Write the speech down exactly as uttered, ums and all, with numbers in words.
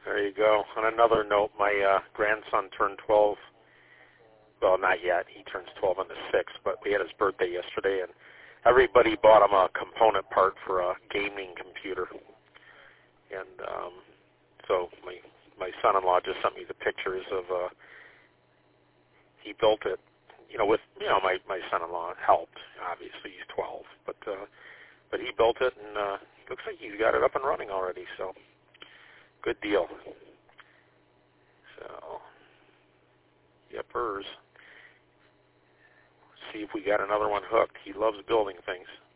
There you go. On another note, my uh, grandson turned twelve. Well, not yet. He turns twelve on the sixth, but we had his birthday yesterday, and everybody bought him a component part for a gaming computer. And um, so my my son-in-law just sent me the pictures of uh, he built it. You know, with you know my my son-in-law helped. Obviously, he's twelve, but uh, but he built it, and uh, looks like he's got it up and running already. So good deal. So yepers. See if we got another one hooked. He loves building things.